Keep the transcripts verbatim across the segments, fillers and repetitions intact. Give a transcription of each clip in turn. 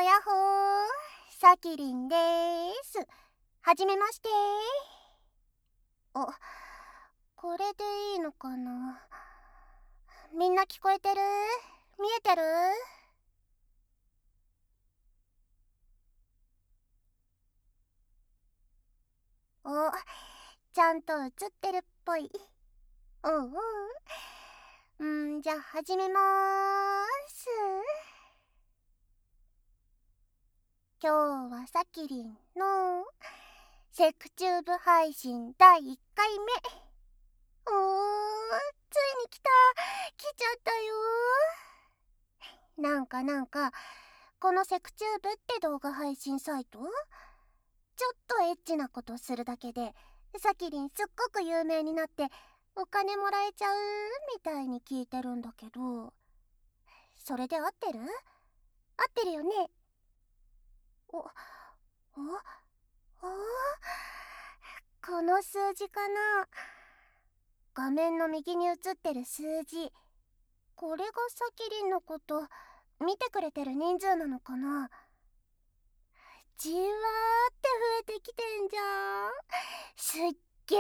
やほー、さきりんでーす。はじめまして。あ、これでいいのかな。みんな聞こえてる？見えてる？お、ちゃんと映ってるっぽい。うんうん。んーじゃあ始めまーす。今日はさきりんのセクチューブ配信だいいっかいめ。おー、ついに来た。来ちゃったよー。なんかなんかこのセクチューブって動画配信サイト、ちょっとエッチなことするだけでさきりんすっごく有名になってお金もらえちゃうみたいに聞いてるんだけど、それで合ってる？合ってるよね？お、お、お、この数字かな。画面の右に映ってる数字、これがさきりんのこと見てくれてる人数なのかな。じわーって増えてきてんじゃん。すっげーすっ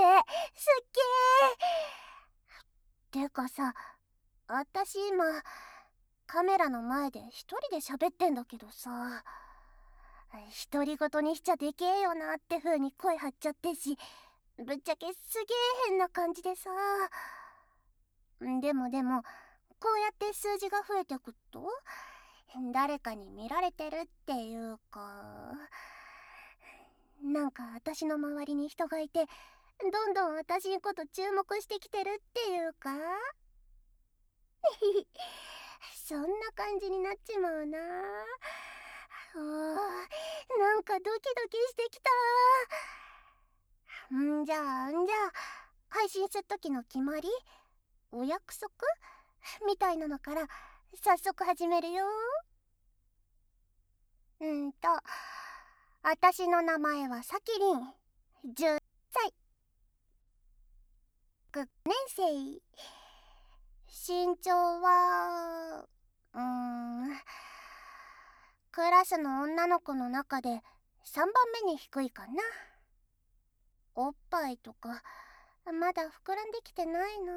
げー。てかさ、あたし今カメラの前で一人で喋ってんだけどさ、独り言にしちゃでけえよなって風に声張っちゃってし、ぶっちゃけすげえ変な感じでさ。でもでもこうやって数字が増えてくと誰かに見られてるっていうか、なんか私の周りに人がいてどんどん私のこと注目してきてるっていうかそんな感じになっちまうな。おー、なんかドキドキしてきた。んじゃあんじゃあ配信する時の決まり、お約束みたいなのから早速始めるよ。うんと私の名前はさきりん、じゅっさい、ろくねん生。身長はうーんクラスの女の子の中でさんばんめに低いかな。おっぱいとかまだ膨らんできてないな。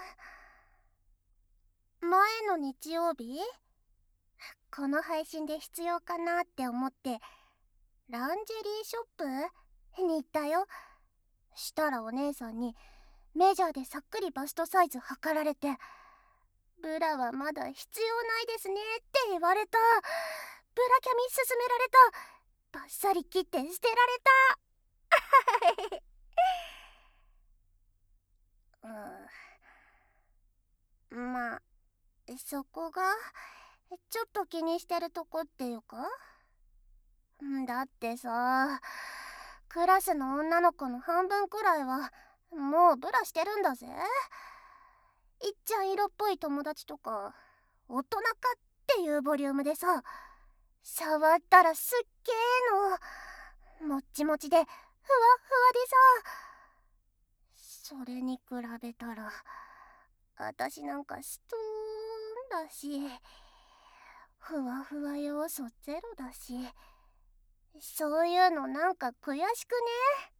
前の日曜日、この配信で必要かなって思ってランジェリーショップに行ったよ。したらお姉さんにメジャーでさっくりバストサイズ測られて、ブラはまだ必要ないですねって言われた。ブラキャミ勧められた。バッサリ切って捨てられた。うん、まあそこがちょっと気にしてるとこっていうか。だってさ、クラスの女の子の半分くらいはもうブラしてるんだぜ。いっちゃん色っぽい友達とか大人かっていうボリュームでさ、触ったらすっげーのもっちもちでふわっふわでさ、それに比べたら私なんかストーンだし、ふわふわ要素ゼロだし、そういうのなんか悔しくね。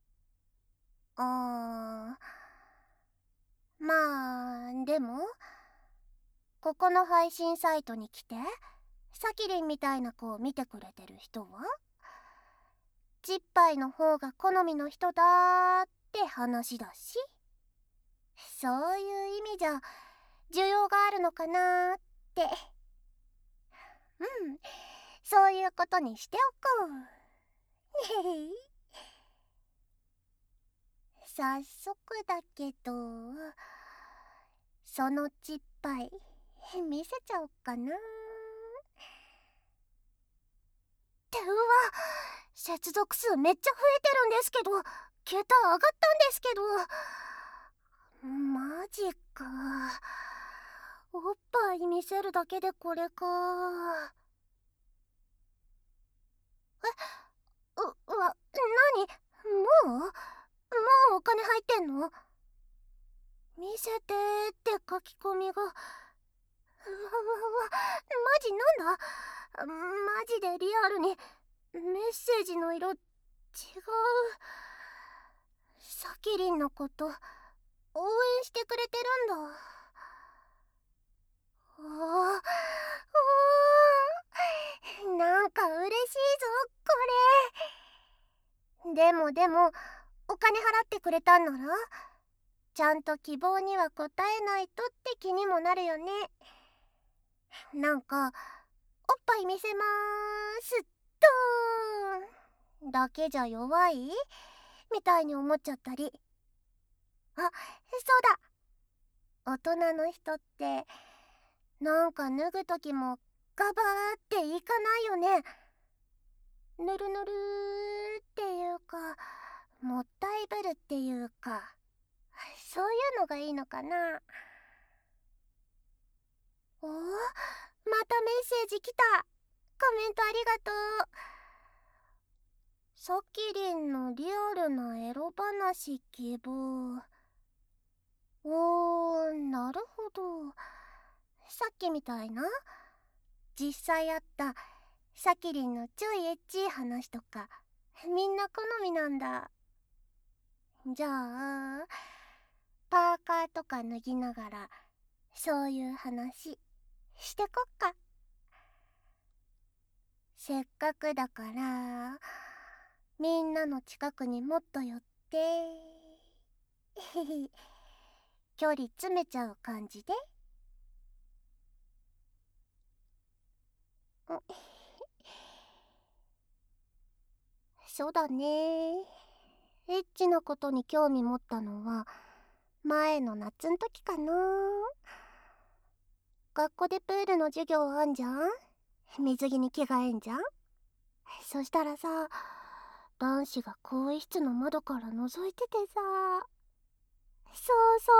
あー、まあでもここの配信サイトに来てさきりんみたいな子を見てくれてる人はちっぱいの方が好みの人だって話だし、そういう意味じゃ需要があるのかなって。うん、そういうことにしておこう。早速だけどそのちっぱい見せちゃおっかな。ってうわ、接続数めっちゃ増えてるんですけど、桁上がったんですけど。マジか。おっぱい見せるだけでこれか。え、う、うわ、なに？もう？もうお金入ってんの？見せてーって書き込みが。うわうわうわ、マジなんだ？ マジでリアルにメッセージの色違う。サキリンのこと応援してくれてるんだ。おーおー、なんか嬉しいぞこれ。でもでもお金払ってくれたんならちゃんと希望には応えないとって気にもなるよね。なんかおっぱい見せまーすドーンだけじゃ弱いみたいに思っちゃったり。あ、そうだ、大人の人ってなんか脱ぐときもガバーっていかないよね。ぬるぬるーっていうか、もったいぶるっていうか、そういうのがいいのかな。おー、またメッセージ来た。コメントありがとう。サキリンのリアルなエロ話希望。おー、なるほど。さっきみたいな実際あったサキリンのちょいエッチい話とかみんな好みなんだ。じゃあパーカーとか脱ぎながらそういう話してこっか。せっかくだからみんなの近くにもっと寄って距離詰めちゃう感じで。そうだね。エッチなことに興味持ったのは前の夏ん時かな。学校でプールの授業あんじゃん。水着に着替えんじゃん。そしたらさ、男子が更衣室の窓から覗いててさ、そうそう、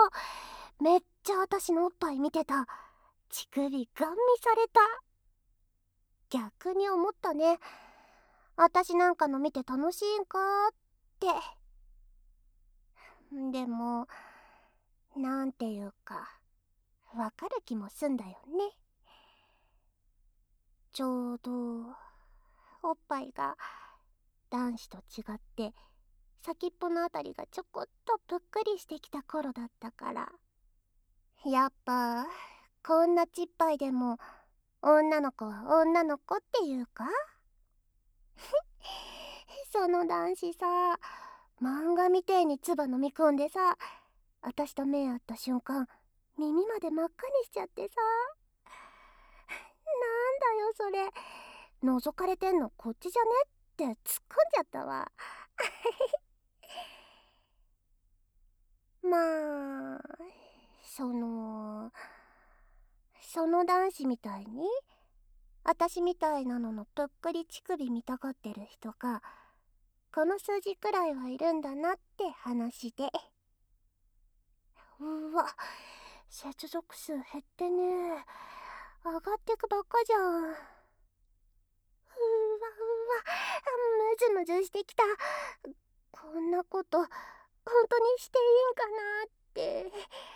めっちゃ私のおっぱい見てた。乳首ガン見された。逆に思ったね。私なんかの見て楽しいんかって。でもなんていうかわかる気もすんだよね。ちょうどおっぱいが男子と違って先っぽのあたりがちょこっとぷっくりしてきた頃だったから。やっぱこんなちっぱいでも女の子は女の子っていうかその男子さ、漫画みてえに唾飲み込んでさ、私と目合った瞬間耳まで真っ赤にしちゃってさ、なんだよそれ、覗かれてんのこっちじゃねって突っ込んじゃったわ。まあそのその男子みたいに私みたいなののぷっくり乳首見たがってる人がこの数字くらいはいるんだなって話で。うわ、接続数減ってね。上がってくばっかじゃん。うわうわ、ムズムズしてきた。こんなこと本当にしていいんかなって。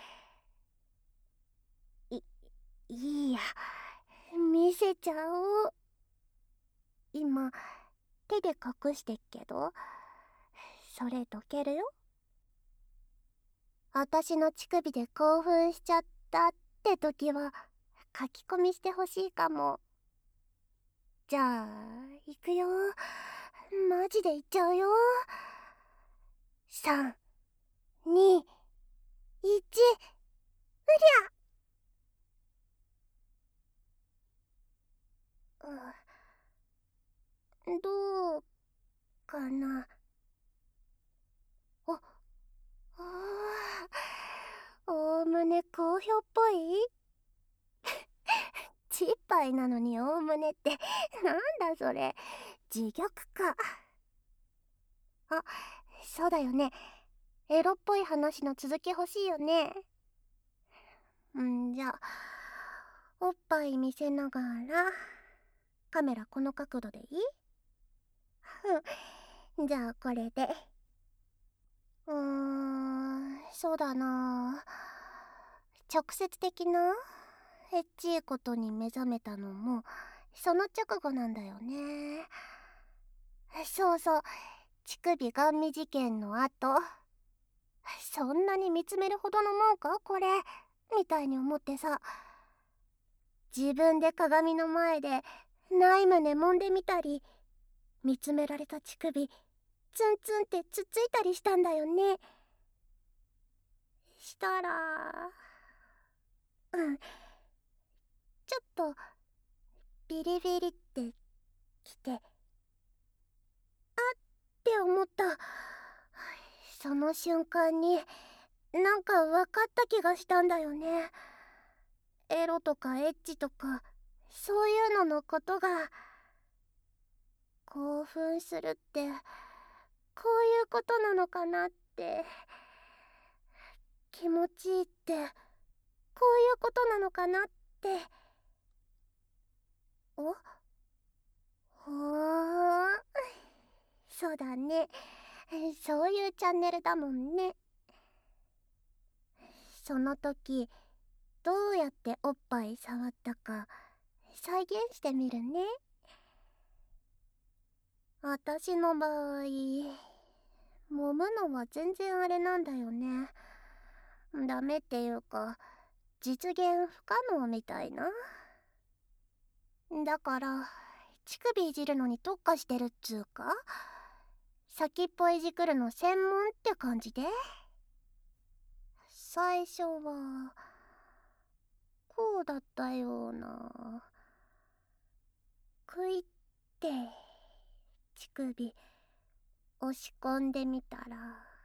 いいいや、見せちゃおう。今手で隠してっけどそれどけるよ。私の乳首で興奮しちゃったって時は書き込みしてほしいかも。じゃあいくよ。マジでいっちゃうよ。さんにいち、うりゃ。うん、どうかな。お、あー、おおむね好評っぽい。ちっぱいなのにおおむねってなんだそれ、自虐か。あ、そうだよね、エロっぽい話の続き欲しいよね。んじゃあおっぱい見せながらカメラこの角度でいい？うん、じゃあこれで。うーん、そうだな、直接的なエッチいことに目覚めたのもその直後なんだよね。そうそう、乳首ガン見事件の後、そんなに見つめるほどのもんかこれみたいに思ってさ、自分で鏡の前でない胸揉んでみたり、見つめられた乳首ツンツンってつっついたりしたんだよね。したらうんちょっとビリビリってきて、あって思った。その瞬間になんか分かった気がしたんだよね。エロとかエッチとかそういうののことが、興奮するってこういうことなのかなって、気持ちいいってこういうことなのかなって。おほーん、そうだね、そういうチャンネルだもんね。その時どうやっておっぱい触ったか再現してみるね。私の場合、揉むのは全然あれなんだよね。ダメっていうか、実現不可能みたいな。だから乳首いじるのに特化してるっつうか、先っぽいじくるの専門って感じで。最初はこうだったような。クイって乳首押し込んでみたら、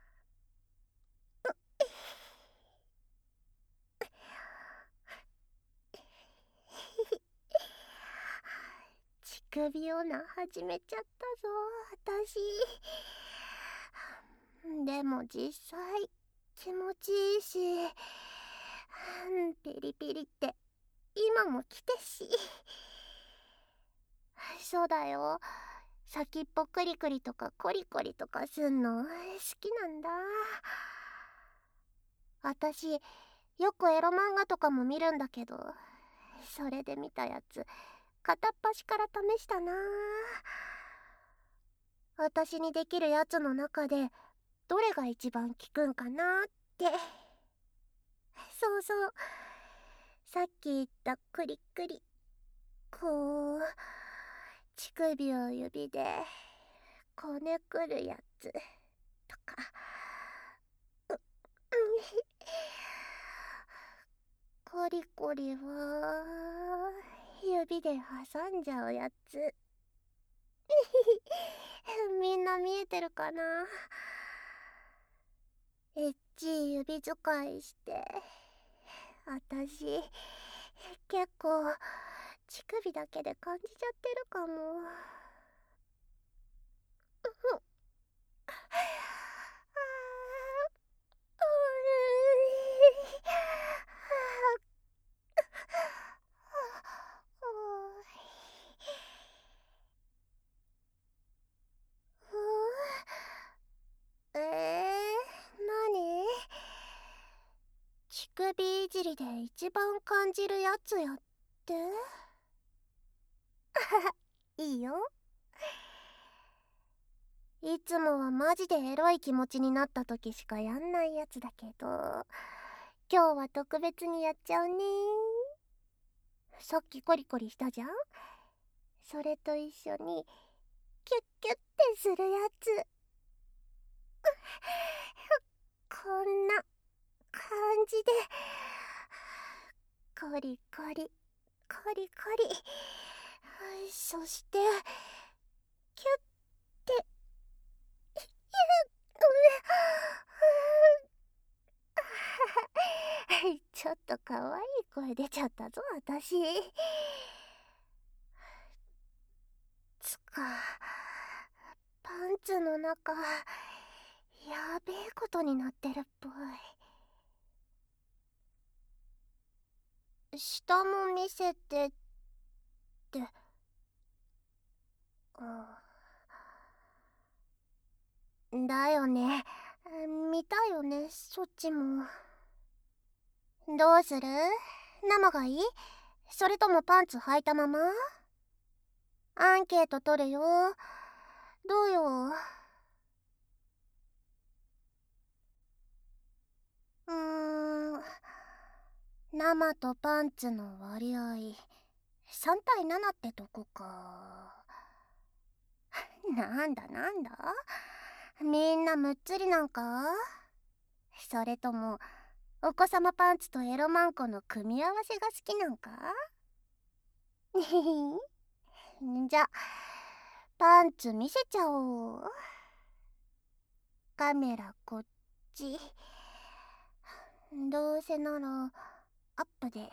乳首オナ始めちゃったぞ私。でも実際気持ちいいし、ピリピリって今も来てし。そうだよ、先っぽクリクリとかコリコリとかすんの好きなんだ。私よくエロ漫画とかも見るんだけど、それで見たやつ片っ端から試したな。私にできるやつの中でどれが一番効くんかなって。そうそう、さっき言ったクリクリ、こう乳首を指でこねくるやつとか、ううんコリコリは指で挟んじゃうやつ。みんな見えてるかな。エッチい指使いして私結構乳首だけで感じちゃってるかも。えー、何？乳首いじりで一番感じるやつやって。いいよ。いつもはマジでエロい気持ちになった時しかやんないやつだけど、今日は特別にやっちゃうね。さっきコリコリしたじゃん。それと一緒にキュッキュッてするやつ。こんな感じでコリコリコリコリ、そしてキュッてちょっと可愛い声出ちゃったぞ私。つかパンツの中やべえことになってるっぽい。下も見せてって、うん、だよね、見たよねそっちも。どうする？生がいい？それともパンツ履いたまま？ アンケート取るよ。どうよ。うーん生とパンツの割合さんたいななってとこか。なんだなんだ、みんなむっつりなんか？それともお子様パンツとエロマンコの組み合わせが好きなんか？じゃパンツ見せちゃおう。カメラこっち。どうせならアップで。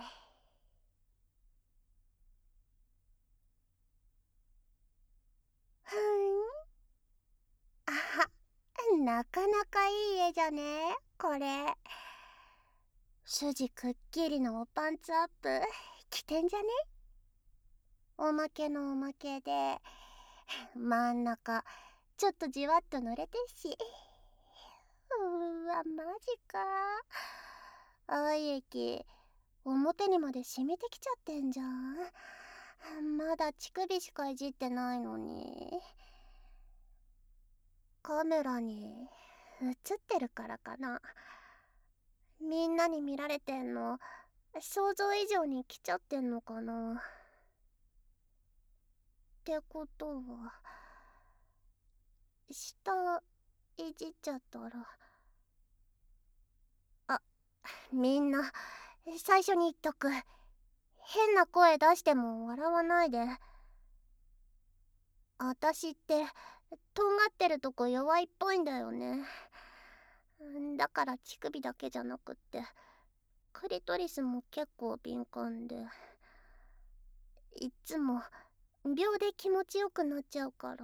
ふん、あは、なかなかいい絵じゃねこれ。筋くっきりのおパンツアップ着てんじゃね？おまけのおまけで真ん中ちょっとじわっと濡れてし。うーわマジか。愛液表にまで染みてきちゃってんじゃん。まだ乳首しかいじってないのに。カメラに映ってるからかな。みんなに見られてんの想像以上に来ちゃってんのかな。ってことは下いじっちゃったら。あ、みんな最初に言っとく。変な声出しても笑わないで。あたしってとんがってるとこ弱いっぽいんだよね。だから乳首だけじゃなくってクリトリスも結構敏感で、いっつも秒で気持ちよくなっちゃうから。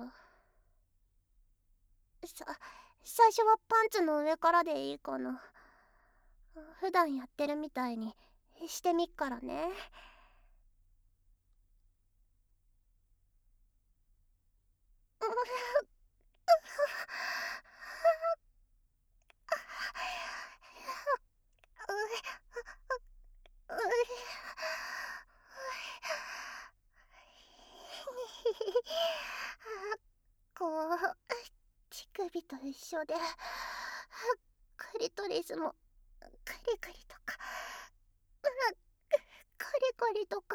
さ最初はパンツの上からでいいかな。普段やってるみたいにしてみっからね。こう乳首と一緒でクリトリスもクリクリとかクリクリとか。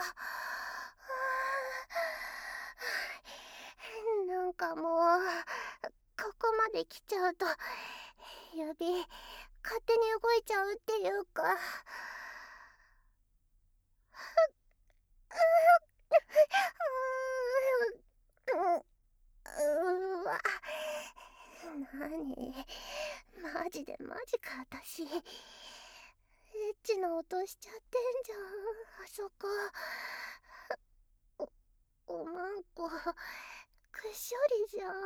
なんかもうここまで来ちゃうと指勝手に動いちゃうっていうか。うわ、なにマジでマジか。私エッチな音しちゃってんじゃんあそこ。おおまんこくしょりじゃん。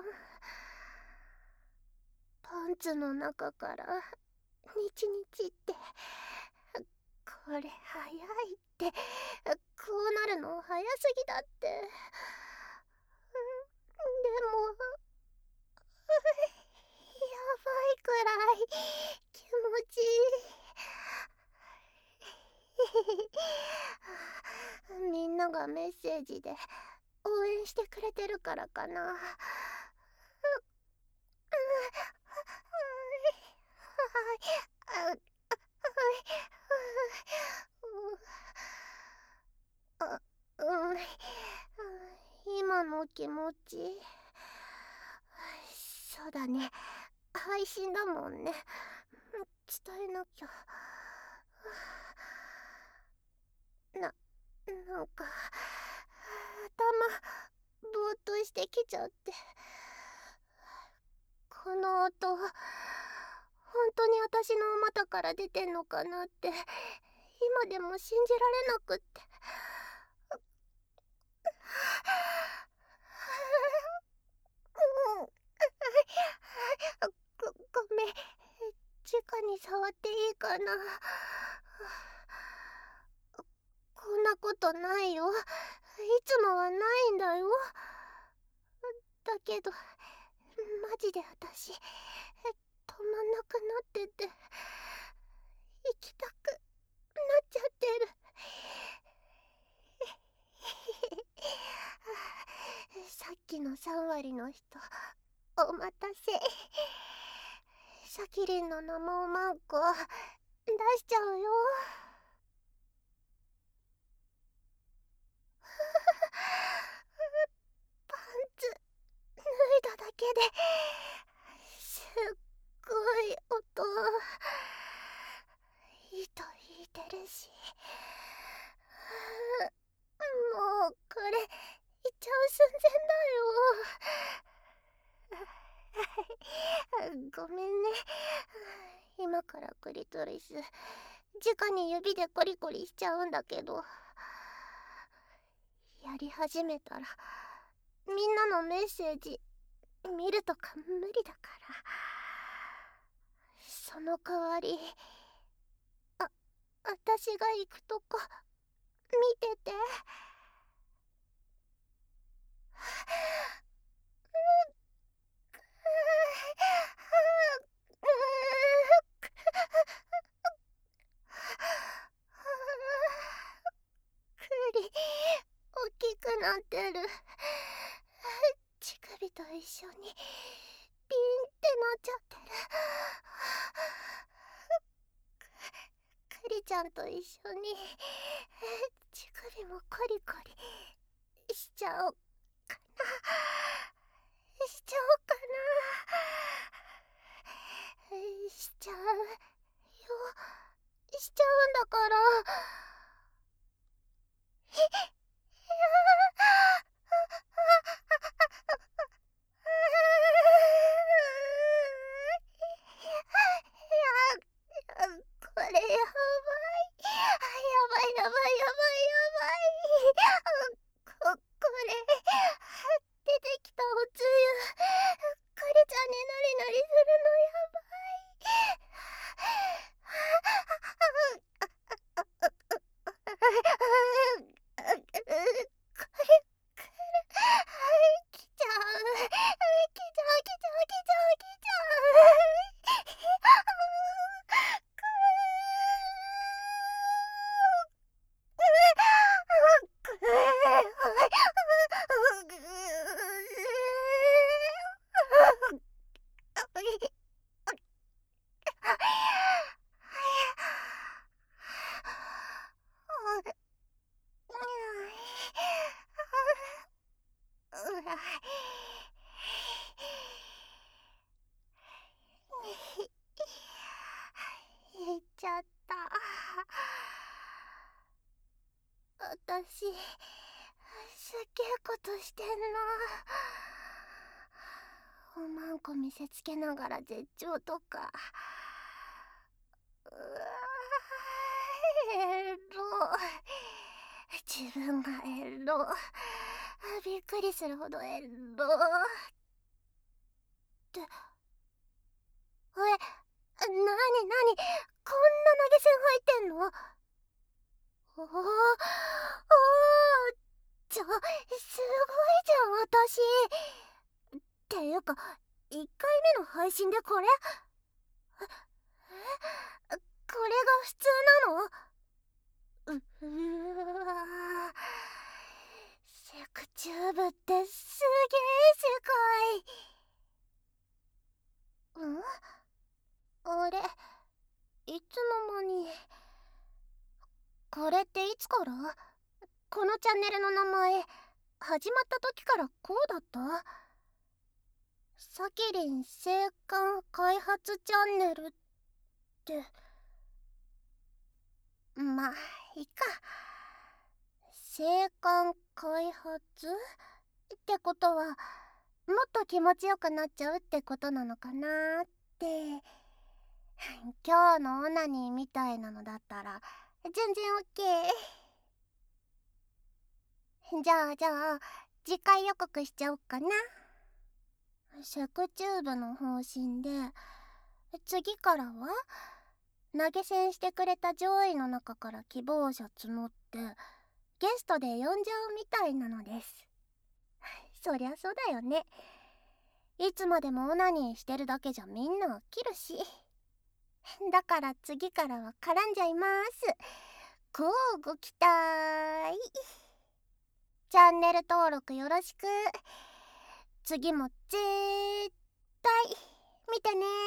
パンツの中からニチニチって。これ早いって。こうなるの早すぎだって。でもやばいくらい気持ちいい。みんながメッセージで応援してくれてるからかな。あ、うん、今の気持ち。そうだね、配信だもんね。伝えなきゃ。な、なんか頭ぼーっとしてきちゃって。この音本当に私のお股から出てんのかなって今でも信じられなくって。ご、ごめん、直に触っていいかな。こんなことないよ、いつもはないんだよ。だけどマジで私止まんなくなってて行きたくなっちゃってる。 きのさん割の人、お待たせ。サキリンの生おまんこ出しちゃうよ。パンツ脱いだだけですっごい音。糸引いてるし、もうこれいっちゃう寸前だよ。ごめんね。今からクリトリス直に指でコリコリしちゃうんだけど、やり始めたらみんなのメッセージ見るとか無理だから、その代わりあ私が行くとこ見てて。クリ大きくなってる。乳首と一緒にピンってなっちゃってる。クリちゃんと一緒に乳首もコリコリしちゃおうかな。しちゃおうかな。しちゃうよ。しちゃうんだから。これやばい。やばいやばいやばいやばいやばい。こ、これ出てきたおつゆクリちゃんになりなりするのやばい。これ来ちゃう来ちゃう来ちゃう来ちゃう来ちゃう来ちゃ言っちゃった。私すっげえことしてんな。おまんこ見せつけながら絶頂とか。うわエロ。自分がエロ。びっくりするほどエロってえ、なになに、こんな投げ銭入ってんの？おおおー、ちょ、すごいじゃん私。っていうかいっかいめの配信でこれええこれが普通なの？ううわ、セクチューブってすげえ世界。ん？あれ、いつの間に。これっていつから？このチャンネルの名前始まった時からこうだった？サキリン生還開発チャンネルって。まあいいか。生還開発ってことはもっと気持ちよくなっちゃうってことなのかなーって。今日のオナニーみたいなのだったら全然オッケー。じゃあじゃあ次回予告しちゃおっかな。セクチューブの方針で次からは投げ銭してくれた上位の中から希望者募ってゲストで呼んじゃうみたいなのです。そりゃそうだよね。いつまでもオナニーしてるだけじゃみんな飽きるし。だから次からは絡んじゃいます。こうご期待。チャンネル登録よろしく。 次もぜーったい見てね。